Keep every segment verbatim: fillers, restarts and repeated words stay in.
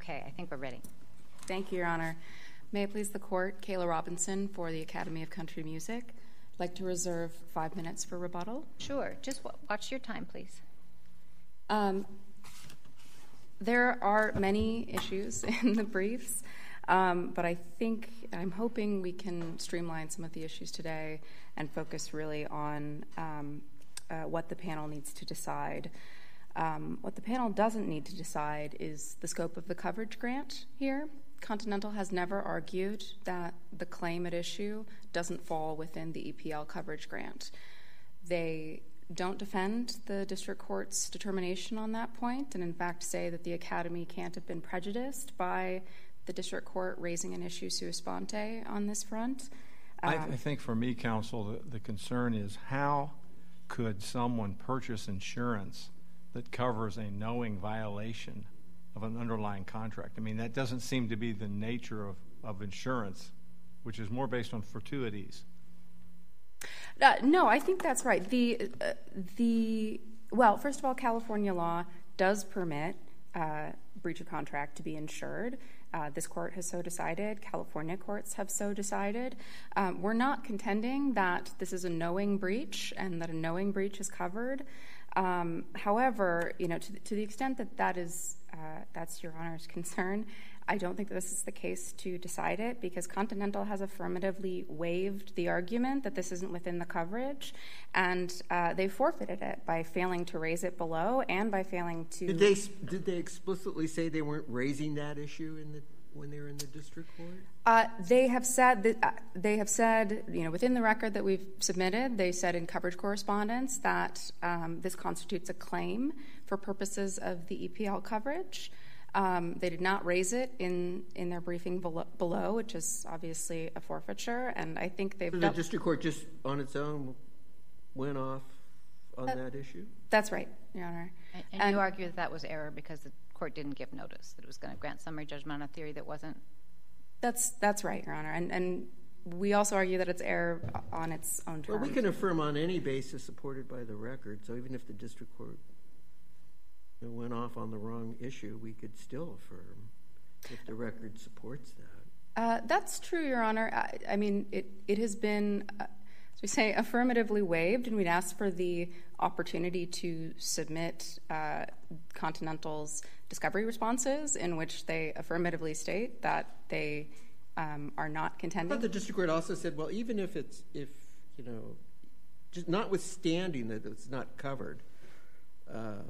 Okay, I think we're ready. Thank you, Your Honor. May it please the Court, Kayla Robinson for the Academy of Country Music. I'd like to reserve five minutes for rebuttal. Sure. Just w- watch your time, please. Um, there are many issues in the briefs, um, but I think, I'm hoping we can streamline some of the issues today and focus really on um, uh, what the panel needs to decide. Um, what the panel doesn't need to decide is the scope of the coverage grant here. Continental has never argued that the claim at issue doesn't fall within the E P L coverage grant. They don't defend the district court's determination on that point, and in fact say that the Academy can't have been prejudiced by the district court raising an issue sua sponte on this front. Um, I, I think for me, counsel, the, the concern is how could someone purchase insurance that covers a knowing violation of an underlying contract? I mean, that doesn't seem to be the nature of, of insurance, which is more based on fortuities. Uh, no, I think that's right. The, uh, the well, first of all, California law does permit uh, breach of contract to be insured. Uh, this court has so decided. California courts have so decided. Um, we're not contending that this is a knowing breach and that a knowing breach is covered. Um, however, you know, to the, to the extent that that is uh, that's Your Honor's concern, I don't think that this is the case to decide it, because Continental has affirmatively waived the argument that this isn't within the coverage, and uh, they forfeited it by failing to raise it below and by failing to. Did they did they explicitly say they weren't raising that issue in the when they were in the district court? Uh, they have said that uh, they have said, you know, within the record that we've submitted, they said in coverage correspondence that um, this constitutes a claim for purposes of the E P L coverage. Um, they did not raise it in, in their briefing below, below, which is obviously a forfeiture, and I think they've. So the district court just on its own went off on uh, that issue? That's right, Your Honor. And, and, and you argue that that was error because the court didn't give notice that it was going to grant summary judgment on a theory that wasn't. That's that's right, Your Honor, and and we also argue that it's error on its own terms. Well, we can affirm on any basis supported by the record. So even if the district court went off on the wrong issue, we could still affirm if the record supports that. Uh, that's true, Your Honor. I, I mean, it it has been, uh, as we say, affirmatively waived, and we'd ask for the opportunity to submit uh, Continental's discovery responses in which they affirmatively state that they um, are not contending. But the district court also said, well, even if it's, if, you know, just notwithstanding that it's not covered, uh,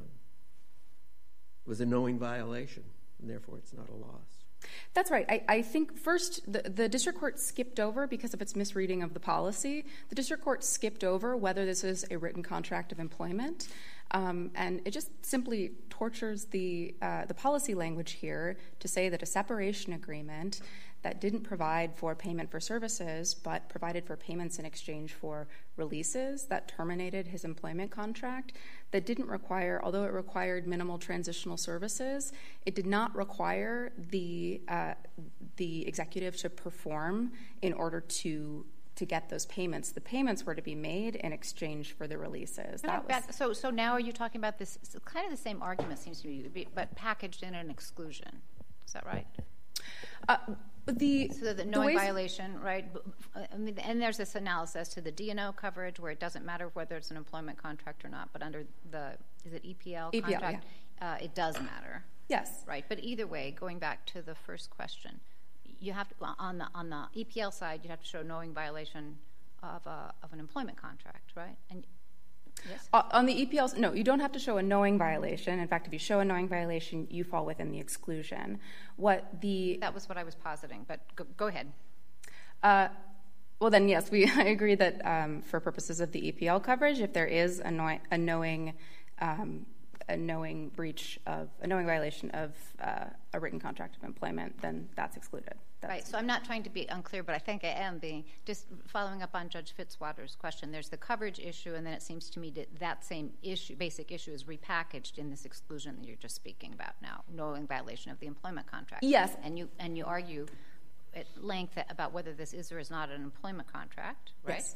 was a knowing violation, and therefore it's not a loss. That's right. I, I think first the, the district court skipped over, because of its misreading of the policy, the district court skipped over whether this is a written contract of employment. Um, and it just simply tortures the uh, the policy language here to say that a separation agreement that didn't provide for payment for services but provided for payments in exchange for releases that terminated his employment contract, that didn't require, although it required minimal transitional services, it did not require the uh, the executive to perform in order to to get those payments. The payments were to be made in exchange for the releases. That was, so, so now are you talking about this, kind of the same argument seems to be, but packaged in an exclusion. Is that right? Uh, the so the knowing violation, right? I mean, and there's this analysis to the D and O coverage where it doesn't matter whether it's an employment contract or not, but under the, is it E P L E P L, contract? Yeah. Uh, it does matter. Yes. Right, but either way, going back to the first question, you have to, on the on the E P L side, you have to show knowing violation of a, of an employment contract, right? And yes, uh, on the E P L, no, you don't have to show a knowing violation. In fact, if you show a knowing violation, you fall within the exclusion. What the that was what I was positing, but go, go ahead. Uh, well, then yes, we I agree that um, for purposes of the E P L coverage, if there is a, know, a knowing um, a knowing breach of a knowing violation of uh, a written contract of employment, then that's excluded. That's right. So I'm not trying to be unclear, but I think I am being, just following up on Judge Fitzwater's question. There's the coverage issue, and then it seems to me that that same issue, basic issue, is repackaged in this exclusion that you're just speaking about now, knowing violation of the employment contract. Yes. And you and you argue at length about whether this is or is not an employment contract, right? Yes.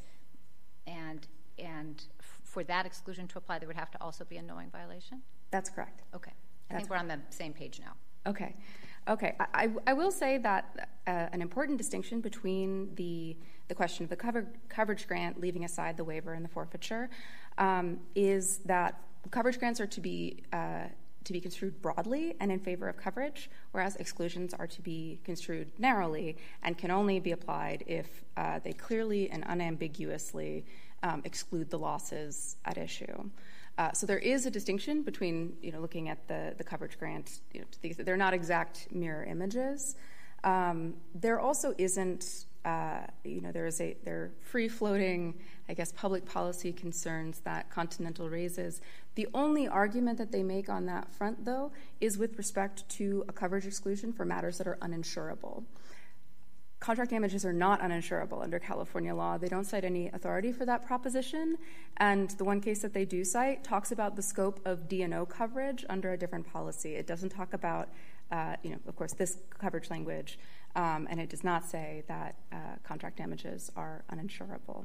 And and for that exclusion to apply, there would have to also be a knowing violation? That's correct. Okay. I That's think we're on the same page now. Okay. Okay, I, I, I will say that uh, an important distinction between the the question of the cover, coverage grant, leaving aside the waiver and the forfeiture, um, is that coverage grants are to be uh, to be construed broadly and in favor of coverage, whereas exclusions are to be construed narrowly and can only be applied if uh, they clearly and unambiguously um, exclude the losses at issue. Uh, so there is a distinction between, you know, looking at the, the coverage grant. You know, these, they're not exact mirror images. Um, there also isn't, uh, you know, there is a there are free-floating, I guess, public policy concerns that Continental raises. The only argument that they make on that front, though, is with respect to a coverage exclusion for matters that are uninsurable. Contract damages are not uninsurable under California law. They don't cite any authority for that proposition, and the one case that they do cite talks about the scope of D and O coverage under a different policy. It doesn't talk about, uh, you know, of course, this coverage language, um, and it does not say that uh, contract damages are uninsurable.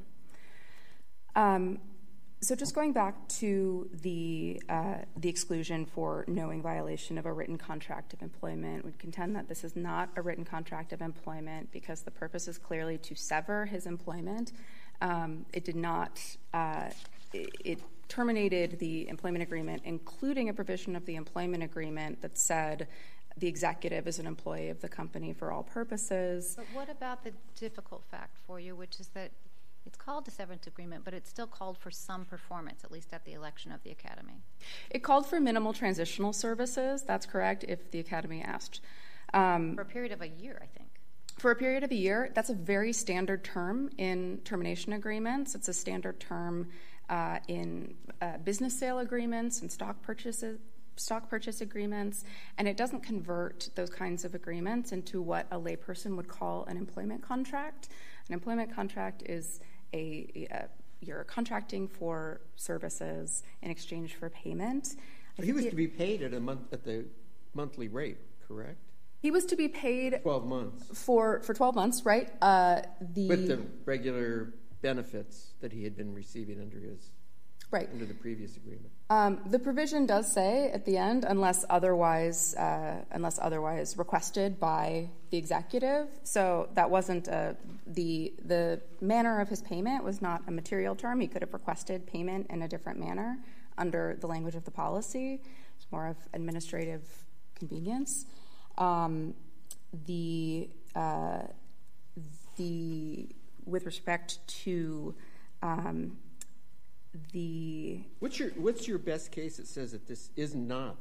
Um, So just going back to the uh, the exclusion for knowing violation of a written contract of employment, would contend that this is not a written contract of employment because the purpose is clearly to sever his employment. Um, it did not. Uh, it, it terminated the employment agreement, including a provision of the employment agreement that said the executive is an employee of the company for all purposes. But what about the difficult fact for you, which is that it's called a severance agreement, but it's still called for some performance, at least at the election of the academy? It called for minimal transitional services. That's correct, if the academy asked. Um, for a period of a year, I think. For a period of a year, that's a very standard term in termination agreements. It's a standard term uh, in uh, business sale agreements and stock purchases. stock purchase agreements, and it doesn't convert those kinds of agreements into what a layperson would call an employment contract. An employment contract is a, a you're contracting for services in exchange for payment. But he was to be paid at a month at the monthly rate, correct? He was to be paid twelve months for for twelve months, right? Uh, the with the regular benefits that he had been receiving under his right under the previous agreement. Um, the provision does say at the end, unless otherwise uh, unless otherwise requested by the executive. So that wasn't a, the the manner of his payment was not a material term. He could have requested payment in a different manner under the language of the policy. It's more of administrative convenience. Um, the uh, the with respect to um, the what's your what's your best case that says that this is not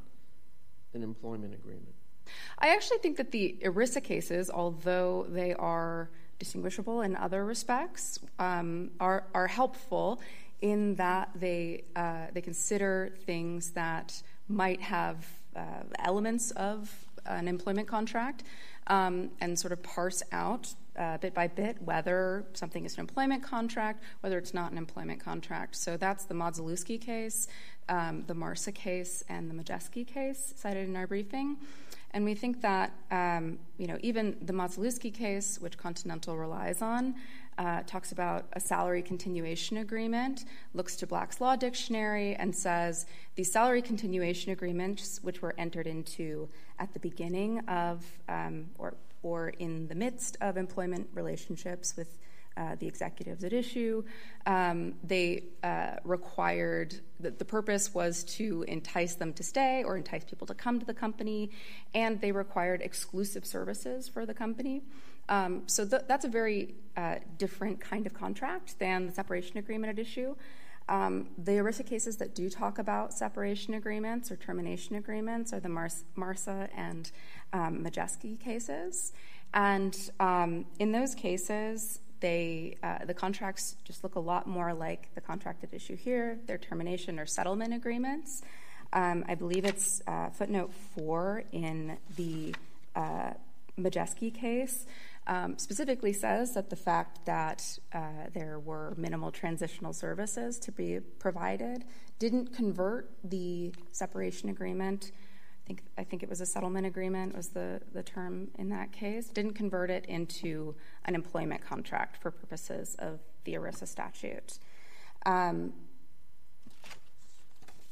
an employment agreement? I actually think that the ERISA cases, although they are distinguishable in other respects, um, are are helpful in that they uh, they consider things that might have uh, elements of an employment contract um, and sort of parse out uh, bit by bit whether something is an employment contract, whether it's not an employment contract. So that's the Modzelewski case, um, the Marsa case, and the Majeski case cited in our briefing. And we think that, um, you know, even the Modzelewski case, which Continental relies on, uh, talks about a salary continuation agreement, looks to Black's Law Dictionary, and says these salary continuation agreements, which were entered into at the beginning of um, or or in the midst of employment relationships with Uh, the executives at issue, um, they uh, required, the, the purpose was to entice them to stay or entice people to come to the company, and they required exclusive services for the company. Um, so th- that's a very uh, different kind of contract than the separation agreement at issue. Um, the ERISA cases that do talk about separation agreements or termination agreements are the Mars- Marsa and um, Majeski cases. And um, in those cases, They, uh, the contracts just look a lot more like the contract at issue here. They're termination or settlement agreements. Um, I believe it's uh, footnote four in the uh, Majeski case um, specifically says that the fact that uh, there were minimal transitional services to be provided didn't convert the separation agreement. I think, I think it was a settlement agreement was the, the term in that case, didn't convert it into an employment contract for purposes of the ERISA statute. Um,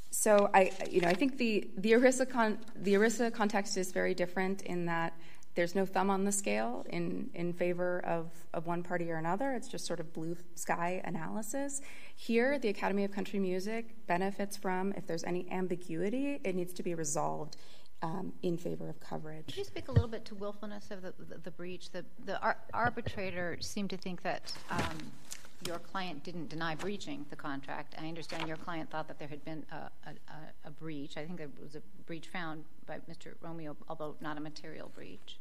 So I, you know, I think the the ERISA con, the ERISA context is very different in that there's no thumb on the scale in, in favor of, of one party or another. It's just sort of blue sky analysis. Here, the Academy of Country Music benefits from, if there's any ambiguity, it needs to be resolved um, in favor of coverage. Could you speak a little bit to willfulness of the, the, the breach? The, the ar- arbitrator seemed to think that um, your client didn't deny breaching the contract. I understand your client thought that there had been a, a, a breach. I think there was a breach found by Mister Romeo, although not a material breach.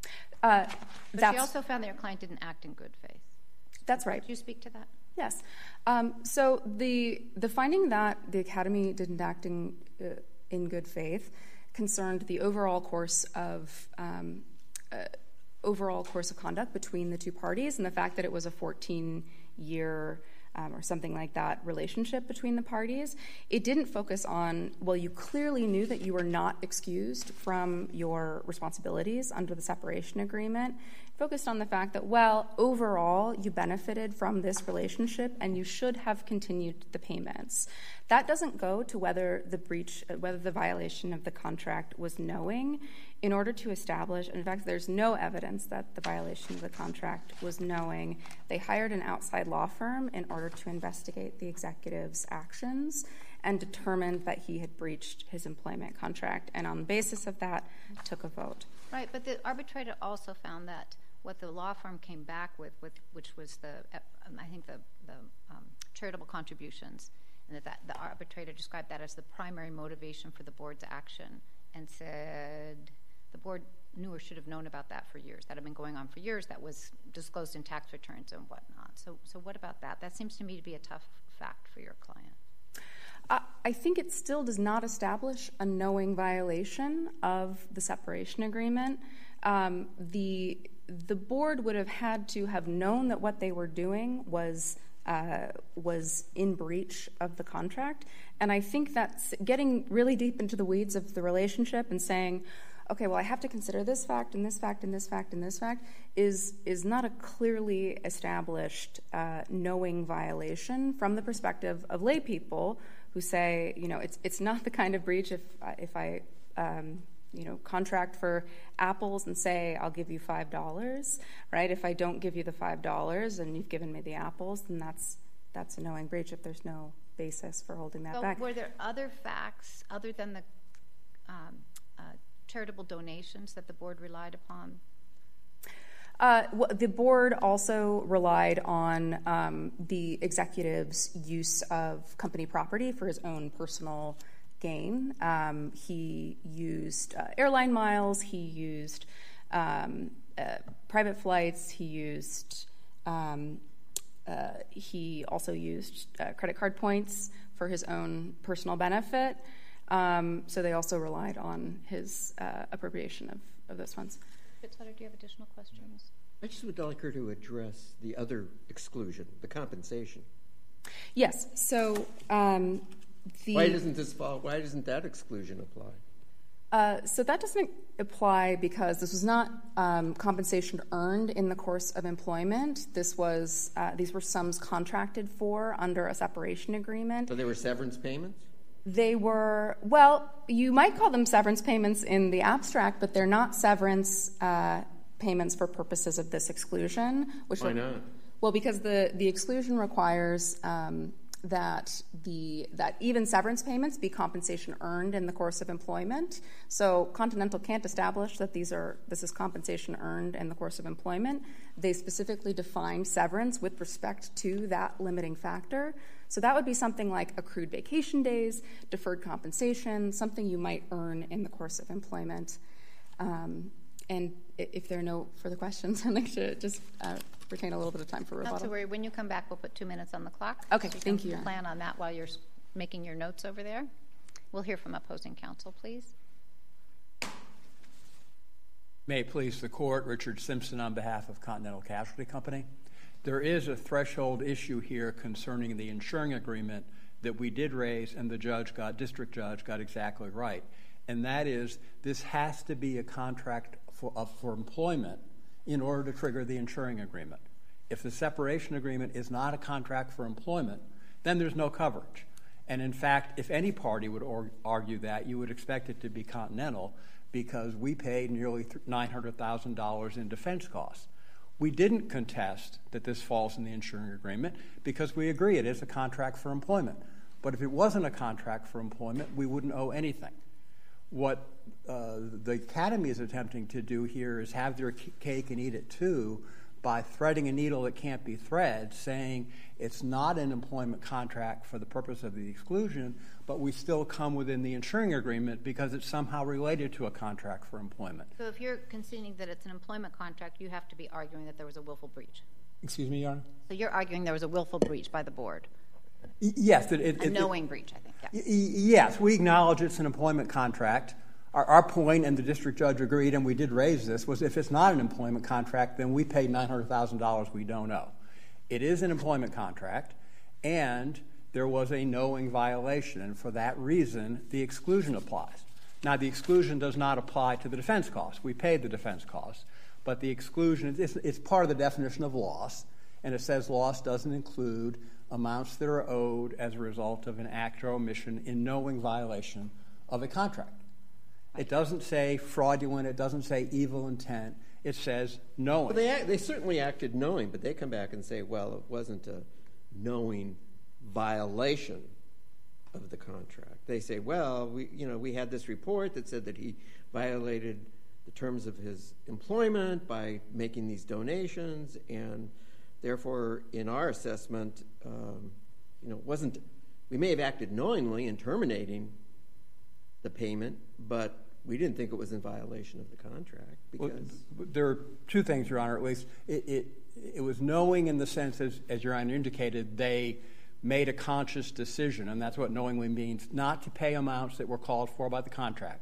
Uh, but she also found that your client didn't act in good faith. That's right. Could you speak to that? Yes. Um, so the the finding that the Academy didn't act in, uh, in good faith concerned the overall course of um, uh, overall course of conduct between the two parties, and the fact that it was a fourteen-year um, or something like that relationship between the parties. It didn't focus on, well, you clearly knew that you were not excused from your responsibilities under the separation agreement. It focused on the fact that, well, overall, you benefited from this relationship and you should have continued the payments. That doesn't go to whether the breach, whether the violation of the contract was knowing. In order to establish, in fact, there's no evidence that the violation of the contract was knowing. They hired an outside law firm in order to investigate the executive's actions and determined that he had breached his employment contract, and on the basis of that, took a vote. Right, but the arbitrator also found that what the law firm came back with, with which was the, um, I think, the, the um, charitable contributions, and that, that the arbitrator described that as the primary motivation for the board's action, and said the board knew or should have known about that for years. That had been going on for years. That was disclosed in tax returns and whatnot. So, so what about that? That seems to me to be a tough fact for your client. Uh, I think it still does not establish a knowing violation of the separation agreement. Um, the the board would have had to have known that what they were doing was uh, was in breach of the contract, and I think that's getting really deep into the weeds of the relationship and saying, okay, well, I have to consider this fact and this fact and this fact and this fact is is not a clearly established uh, knowing violation from the perspective of lay people who say, you know, it's it's not the kind of breach if if I um, you know contract for apples and say I'll give you five dollars, right? If I don't give you the five dollars and you've given me the apples, then that's that's a knowing breach if there's no basis for holding that so back. Were there other facts other than the um, uh, charitable donations that the board relied upon? Uh, well, the board also relied on um, the executive's use of company property for his own personal gain. Um, he used uh, airline miles, he used um, uh, private flights, he used um, uh, he also used uh, credit card points for his own personal benefit. Um, so they also relied on his uh, appropriation of, of those funds. Fitzwater, do you have additional questions? I just would like her to address the other exclusion, the compensation. Yes. So um, the why doesn't this fall? Why doesn't that exclusion apply? Uh, so that doesn't apply because this was not um, compensation earned in the course of employment. This was uh, these were sums contracted for under a separation agreement. So they were severance payments? They were, well, you might call them severance payments in the abstract, but they're not severance uh, payments for purposes of this exclusion. Which Why are, not? Well, because the, the exclusion requires um, that the that even severance payments be compensation earned in the course of employment. So Continental can't establish that these are this is compensation earned in the course of employment. They specifically define severance with respect to that limiting factor. So that would be something like accrued vacation days, deferred compensation, something you might earn in the course of employment. Um, and if there are no further questions, I'd like to just uh, retain a little bit of time for rebuttal. Not to worry. When you come back, we'll put two minutes on the clock. Okay, so you thank can you. Plan on that while you're making your notes over there. We'll hear from opposing counsel, please. May it please the court, Richard Simpson on behalf of Continental Casualty Company. There is a threshold issue here concerning the insuring agreement that we did raise, and the judge got, district judge got exactly right. And that is, this has to be a contract for, uh, for employment in order to trigger the insuring agreement. If the separation agreement is not a contract for employment, then there's no coverage. And in fact, if any party would or- argue that, you would expect it to be Continental, because we paid nearly nine hundred thousand dollars in defense costs. We didn't contest that this falls in the insuring agreement because we agree it is a contract for employment. But if it wasn't a contract for employment, we wouldn't owe anything. What uh, the Academy is attempting to do here is have their cake and eat it too by threading a needle that can't be thread, saying it's not an employment contract for the purpose of the exclusion, but we still come within the insuring agreement because it's somehow related to a contract for employment. So if you're conceding that it's an employment contract, you have to be arguing that there was a willful breach. Excuse me, Your Honor? So you're arguing there was a willful breach by the board. Y- yes. It, it, A it, knowing it, breach, I think, yeah. y- yes, we acknowledge it's an employment contract. Our, our point, and the district judge agreed, and we did raise this, was if it's not an employment contract, then we paid nine hundred thousand dollars we don't owe. It is an employment contract, and there was a knowing violation, and for that reason, the exclusion applies. Now, the exclusion does not apply to the defense costs. We paid the defense costs, but the exclusion, it's, it's part of the definition of loss, and it says loss doesn't include amounts that are owed as a result of an act or omission in knowing violation of a contract. It doesn't say fraudulent. It doesn't say evil intent. It says knowing. Well, they, act, they certainly acted knowing, but they come back and say, well, it wasn't a knowing violation of the contract. They say, well, we, you know, we had this report that said that he violated the terms of his employment by making these donations, and therefore, in our assessment, um, you know, wasn't we may have acted knowingly in terminating the payment, but we didn't think it was in violation of the contract because well, there are two things, Your Honor. At least it it, it was knowing in the sense, as, as Your Honor indicated, they made a conscious decision, and that's what knowingly means, not to pay amounts that were called for by the contract.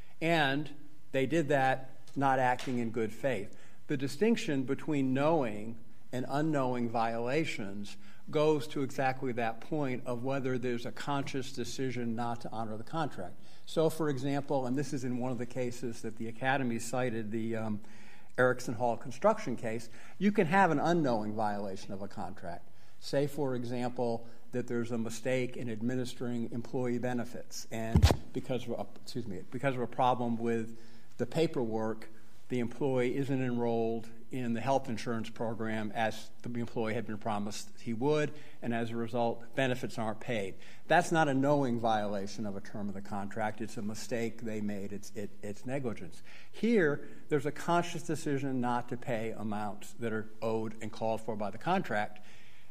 And they did that not acting in good faith. The distinction between knowing and unknowing violations goes to exactly that point of whether there's a conscious decision not to honor the contract. So, for example, and this is in one of the cases that the Academy cited, the um, Erickson Hall construction case, you can have an unknowing violation of a contract. Say, for example, that there's a mistake in administering employee benefits, and because of a, excuse me, because of a problem with the paperwork, the employee isn't enrolled in the health insurance program as the employee had been promised he would, and as a result, benefits aren't paid. That's not a knowing violation of a term of the contract. It's a mistake they made. It's, it, it's negligence. Here, there's a conscious decision not to pay amounts that are owed and called for by the contract.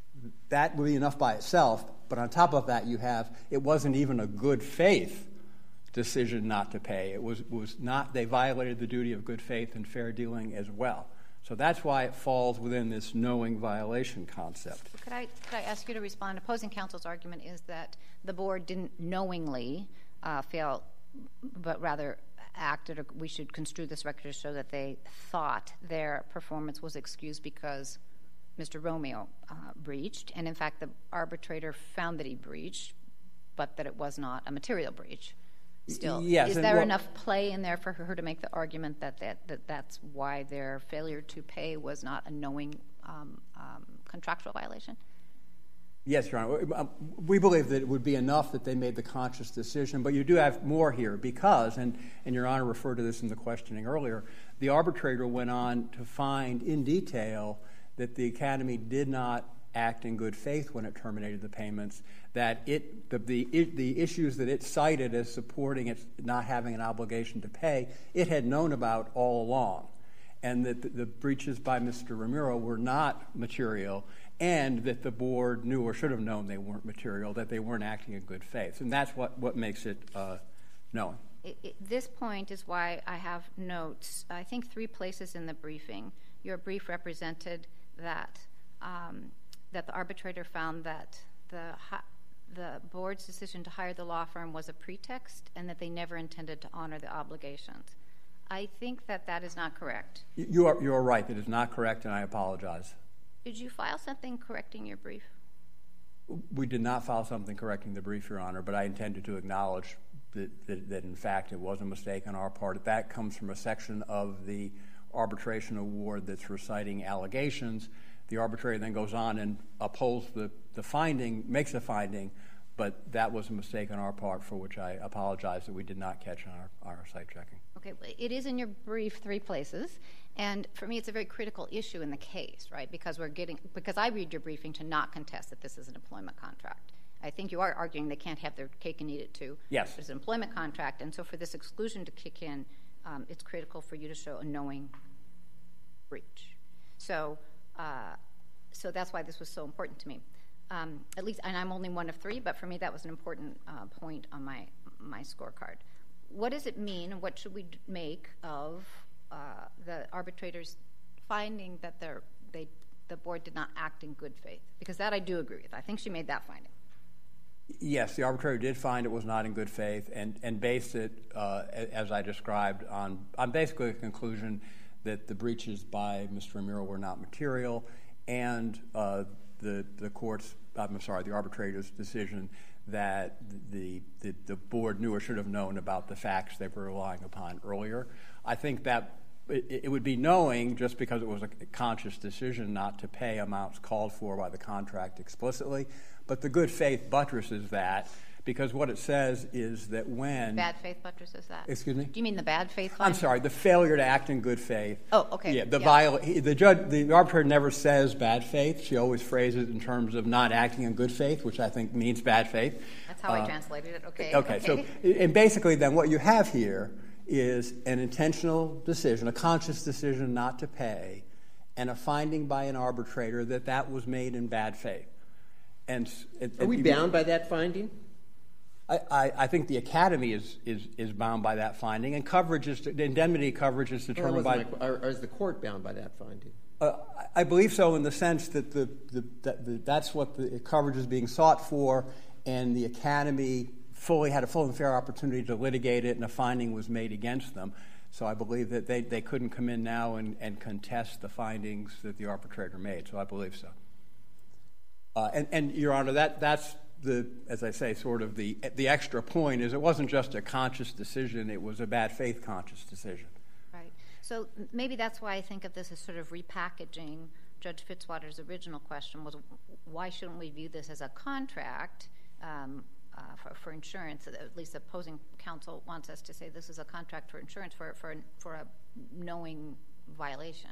That would be enough by itself, but on top of that, you have, it wasn't even a good faith decision not to pay. It was, was not, they violated the duty of good faith and fair dealing as well. So that's why it falls within this knowing violation concept. Could I, could I ask you to respond? Opposing counsel's argument is that the board didn't knowingly uh, fail, but rather acted, or we should construe this record to show that they thought their performance was excused because Mister Romeo uh, breached, and in fact the arbitrator found that he breached, but that it was not a material breach. Still, yes, is there well, enough play in there for her to make the argument that, that, that that's why their failure to pay was not a knowing um, um, contractual violation? Yes, Your Honor. We believe that it would be enough that they made the conscious decision, but you do have more here because, and, and Your Honor referred to this in the questioning earlier, the arbitrator went on to find in detail that the Academy did not act in good faith when it terminated the payments, that it the, the it, the issues that it cited as supporting it not having an obligation to pay, it had known about all along, and that the, the breaches by Mister Ramiro were not material, and that the board knew or should have known they weren't material, that they weren't acting in good faith, and that's what, what makes it uh, known. It, it, this point is why I have notes, I think three places in the briefing. Your brief represented that um, that the arbitrator found that the the board's decision to hire the law firm was a pretext and that they never intended to honor the obligations. I think that that is not correct. You are, you are right. That is not correct, and I apologize. Did you file something correcting your brief? We did not file something correcting the brief, Your Honor, but I intended to acknowledge that, that, that in fact, it was a mistake on our part. That comes from a section of the arbitration award that's reciting allegations. The arbitrator then goes on and upholds the, the finding, makes a finding, But that was a mistake on our part, for which I apologize that we did not catch on our, our site checking. Okay, it is in your brief three places, and for me it's a very critical issue in the case, right? Because we're getting, because I read your briefing to not contest that this is an employment contract. I think you are arguing they can't have their cake and eat it too. Yes. It's an employment contract, and so for this exclusion to kick in, um, it's critical for you to show a knowing breach. So, uh, so that's why this was so important to me. Um, at least, and I'm only one of three, but for me that was an important uh, point on my my scorecard. What does it mean, and what should we make of uh, the arbitrator's finding that they the board did not act in good faith? Because that I do agree with. I think she made that finding. Yes, the arbitrator did find it was not in good faith, and, and based it, uh, as I described, on, on basically a conclusion that the breaches by Mister Ramiro were not material, and uh, the the court's, I'm sorry, the arbitrator's decision that the, the the board knew or should have known about the facts they were relying upon earlier. I think that it, it would be knowing, just because it was a conscious decision not to pay amounts called for by the contract explicitly. But the good faith buttresses that, because what it says is that when... Bad faith buttresses that? Excuse me? Do you mean the bad faith finding? I'm sorry, the failure to act in good faith. Oh, okay. Yeah, the yeah. viola- the judge, the arbitrator never says bad faith. She always phrases it in terms of not acting in good faith, which I think means bad faith. That's how uh, I translated it. Okay. Okay, okay. So, and basically then what you have here is an intentional decision, a conscious decision not to pay, and a finding by an arbitrator that that was made in bad faith. And, and, Are we and, bound by that finding? I, I, I think the Academy is, is, is bound by that finding, and coverage is, the indemnity coverage is determined well, by... My, or, or is the court bound by that finding? Uh, I believe so, in the sense that the, the, that the, that's what the coverage is being sought for, and the Academy fully had a full and fair opportunity to litigate it, and a finding was made against them. So I believe that they, they couldn't come in now and, and contest the findings that the arbitrator made. So I believe so. Uh, and, and, Your Honor, that, that's the, as I say, sort of the the extra point is it wasn't just a conscious decision; it was a bad faith conscious decision. Right. So maybe that's why I think of this as sort of repackaging Judge Fitzwater's original question was, why shouldn't we view this as a contract um, uh, for, for insurance? At least the opposing counsel wants us to say this is a contract for insurance for for for a knowing violation.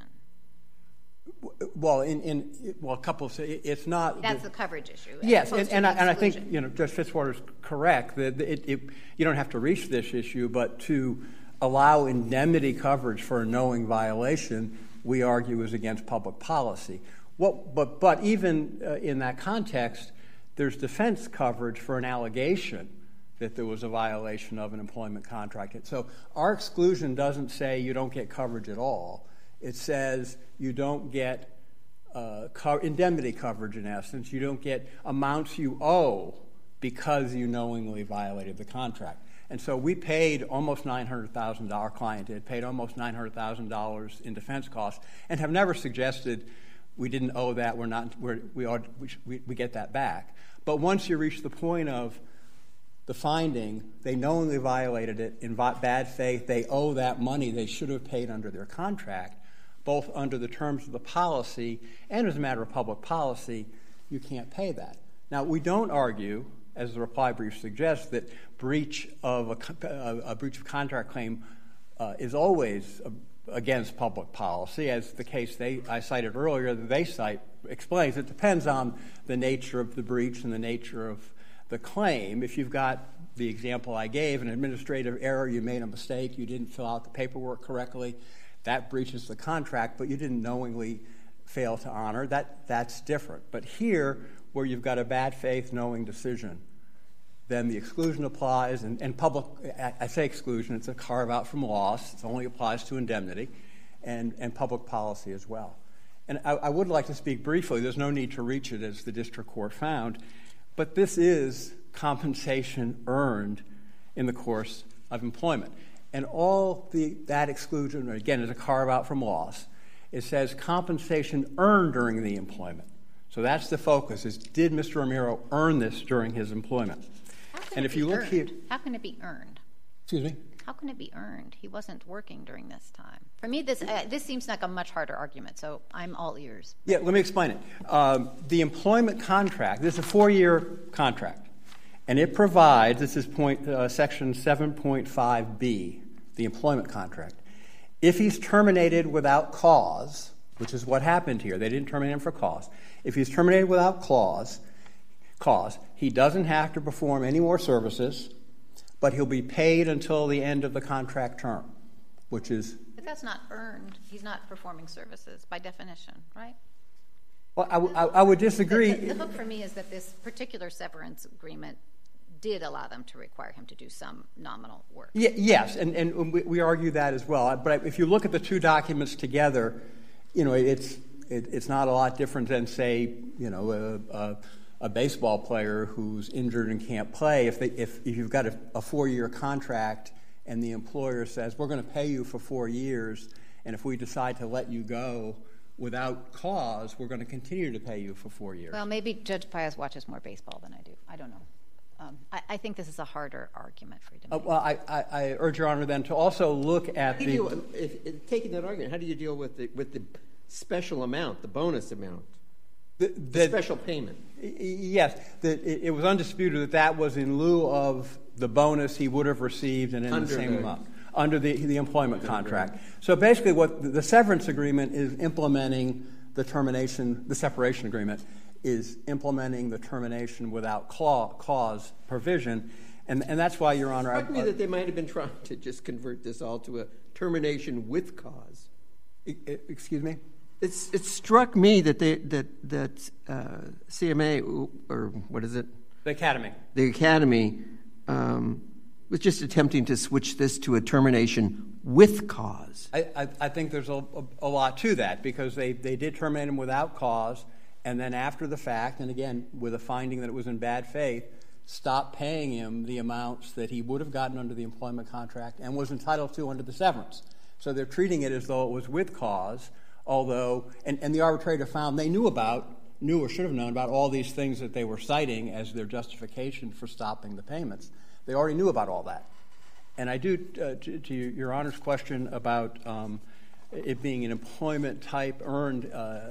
Well, in, in well, a couple of it's not. That's the, the coverage issue. Yes, and, and, I, and I think you know Judge Fitzwater's correct that it, it, you don't have to reach this issue, but to allow indemnity coverage for a knowing violation, we argue is against public policy. What, but but even uh, in that context, there's defense coverage for an allegation that there was a violation of an employment contract. So our exclusion doesn't say you don't get coverage at all. It says you don't get uh, co- indemnity coverage, in essence. You don't get amounts you owe because you knowingly violated the contract. And so we paid almost nine hundred thousand dollars, our client did, paid almost nine hundred thousand dollars in defense costs, and have never suggested we didn't owe that, we're not, we're, we, ought, we, we get that back. But once you reach the point of the finding, they knowingly violated it in bad faith, they owe that money they should have paid under their contract, both under the terms of the policy and as a matter of public policy, you can't pay that. Now, we don't argue, as the reply brief suggests, that breach of a, a, a breach of contract claim uh, is always a, against public policy, as the case they I cited earlier that they cite explains. It depends on the nature of the breach and the nature of the claim. If you've got the example I gave, an administrative error, you made a mistake, you didn't fill out the paperwork correctly, that breaches the contract, but you didn't knowingly fail to honor, that that's different. But here, where you've got a bad faith knowing decision, then the exclusion applies, and, and public, I say exclusion, it's a carve out from loss, it only applies to indemnity, and, and public policy as well. And I, I would like to speak briefly, there's no need to reach it as the district court found, but this is compensation earned in the course of employment. And all the, that exclusion, again, is a carve-out from loss. It says compensation earned during the employment. So that's the focus, is did Mister Ramiro earn this during his employment? How can and it if be you look earned? here... How can it be earned? Excuse me? How can it be earned? He wasn't working during this time. For me, this uh, this seems like a much harder argument, so I'm all ears. Yeah, let me explain it. Um, the employment contract, this is a four-year contract, And it provides, this is point, uh, section seven point five B, the employment contract. If he's terminated without cause, which is what happened here, they didn't terminate him for cause. If he's terminated without clause, cause, he doesn't have to perform any more services, but he'll be paid until the end of the contract term, which is... But that's not earned. He's not performing services by definition, right? Well, I, w- I, I would disagree. The, the, the hook for me is that this particular severance agreement did allow them to require him to do some nominal work. Y- yes, and, and we, we argue that as well. But if you look at the two documents together, you know, it's it, it's not a lot different than, say, you know, a, a, a baseball player who's injured and can't play. If they if, if you've got a, a four-year contract and the employer says, we're going to pay you for four years, and if we decide to let you go without cause, we're going to continue to pay you for four years. Well, maybe Judge Pius watches more baseball than I do. I don't know. Um, I, I think this is a harder argument for you to make. Uh, well, I, I, I urge Your Honor then to also look at How do the... you deal, if, if, taking that argument, how do you deal with the, with the special amount, the bonus amount, the, the, the special payment? Yes, the, it, it was undisputed that that was in lieu of the bonus he would have received and in Under the same the, amount, under the, the employment contract. So basically what the, the severance agreement is implementing the termination, the separation agreement, is implementing the termination without clause, cause provision. And, and that's why, Your Honor... It struck me that they might have been trying to just convert this all to a termination with cause. It, it, excuse me? It's, it struck me that they, that, that uh, C M A, or what is it? The Academy. The Academy um, was just attempting to switch this to a termination with cause. I, I, I think there's a, a, a lot to that, because they, they did terminate him without cause, and then after the fact, and again, with a finding that it was in bad faith, stopped paying him the amounts that he would have gotten under the employment contract and was entitled to under the severance. So they're treating it as though it was with cause, although, and, and the arbitrator found they knew about, knew or should have known about all these things that they were citing as their justification for stopping the payments. They already knew about all that. And I do, uh, to, to Your Honor's question about um, it being an employment-type earned uh,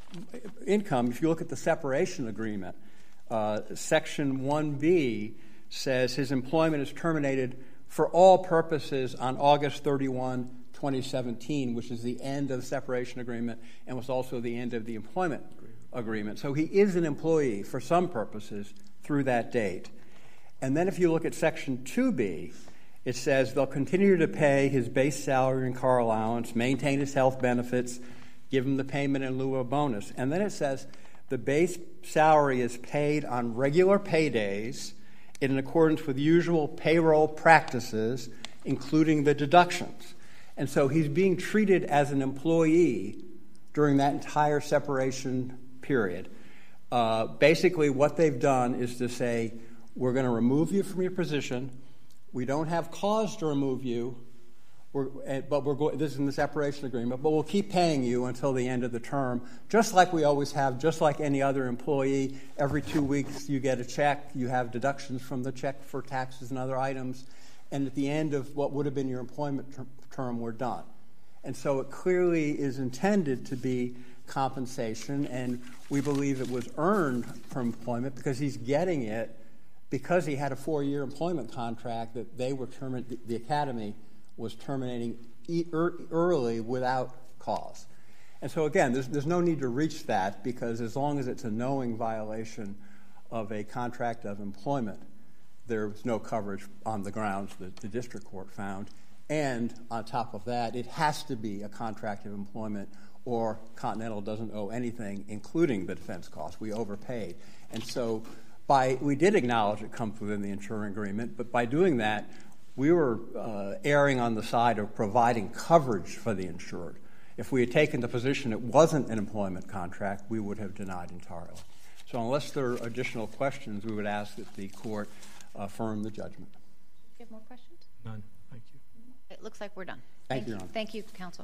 income, if you look at the separation agreement, uh, Section one B says his employment is terminated for all purposes on August thirty-first, twenty seventeen, which is the end of the separation agreement and was also the end of the employment agreement. So he is an employee for some purposes through that date. And then if you look at Section two B, it says they'll continue to pay his base salary and car allowance, maintain his health benefits, give him the payment in lieu of bonus. And then it says the base salary is paid on regular paydays in accordance with usual payroll practices, including the deductions. And so he's being treated as an employee during that entire separation period. Uh, basically, what they've done is to say, we're going to remove you from your position. We don't have cause to remove you, we're, but we're go- this is in the separation agreement, but we'll keep paying you until the end of the term, just like we always have, just like any other employee. Every two weeks you get a check. You have deductions from the check for taxes and other items. And at the end of what would have been your employment ter- term, we're done. And so it clearly is intended to be compensation, and we believe it was earned from employment because he's getting it because he had a four-year employment contract that they were terminating, the Academy was terminating e- er- early without cause. And so again, there's, there's no need to reach that, because as long as it's a knowing violation of a contract of employment, there's no coverage on the grounds that the district court found. And on top of that, it has to be a contract of employment, or Continental doesn't owe anything, including the defense costs. We overpaid. And so by we did acknowledge it comes within the insurance agreement, but by doing that, we were uh, erring on the side of providing coverage for the insured. If we had taken the position it wasn't an employment contract, we would have denied entirely. So unless there are additional questions, we would ask that the court affirm the judgment. Do you have more questions? None. Thank you. It looks like we're done. Thank, Thank you, Your Honor. Thank you, counsel.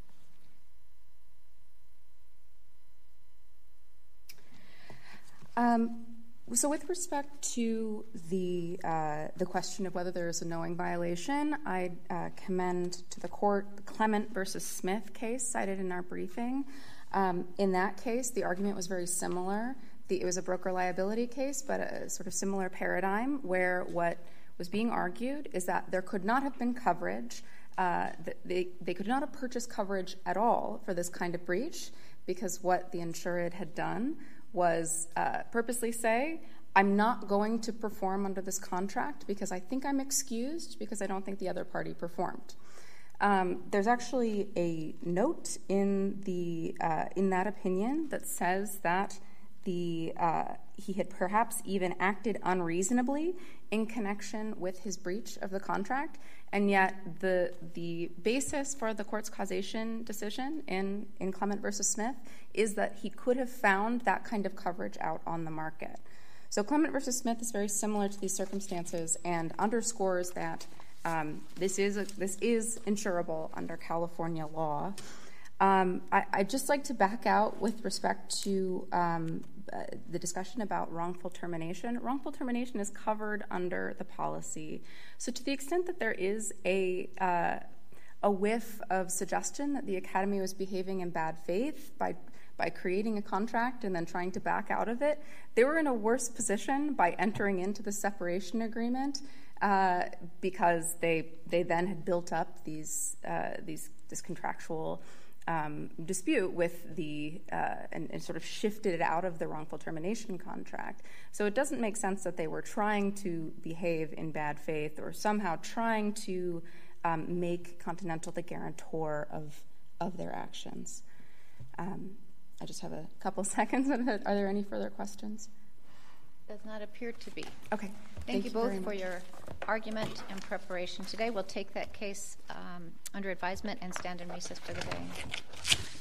Um, so with respect to the uh, the question of whether there is a knowing violation, I uh, commend to the court the Clement versus Smith case cited in our briefing. Um, in that case, the argument was very similar. the, it was a broker liability case, but a sort of similar paradigm where what was being argued is that there could not have been coverage. Uh, they, they could not have purchased coverage at all for this kind of breach because what the insured had done was uh, purposely say, I'm not going to perform under this contract because I think I'm excused because I don't think the other party performed. Um, there's actually a note in the uh, in that opinion that says that the uh, he had perhaps even acted unreasonably in connection with his breach of the contract, and yet the the basis for the court's causation decision in, in Clement versus Smith is that he could have found that kind of coverage out on the market. So Clement versus Smith is very similar to these circumstances and underscores that um, this is a, this is insurable under California law. Um, I, I'd just like to back out with respect to um, uh, the discussion about wrongful termination. Wrongful termination is covered under the policy. So to the extent that there is a uh, a whiff of suggestion that the Academy was behaving in bad faith by by creating a contract and then trying to back out of it, they were in a worse position by entering into the separation agreement uh, because they they then had built up these uh, these this contractual Um, dispute with the uh, and, and sort of shifted it out of the wrongful termination contract. So it doesn't make sense that they were trying to behave in bad faith or somehow trying to um, make Continental the guarantor of of their actions. Um, I just have a couple seconds. Are there any further questions? Does not appear to be. Okay. Thank, Thank you you both very for much. your argument and preparation today. We'll take that case um, under advisement and stand in recess for the day.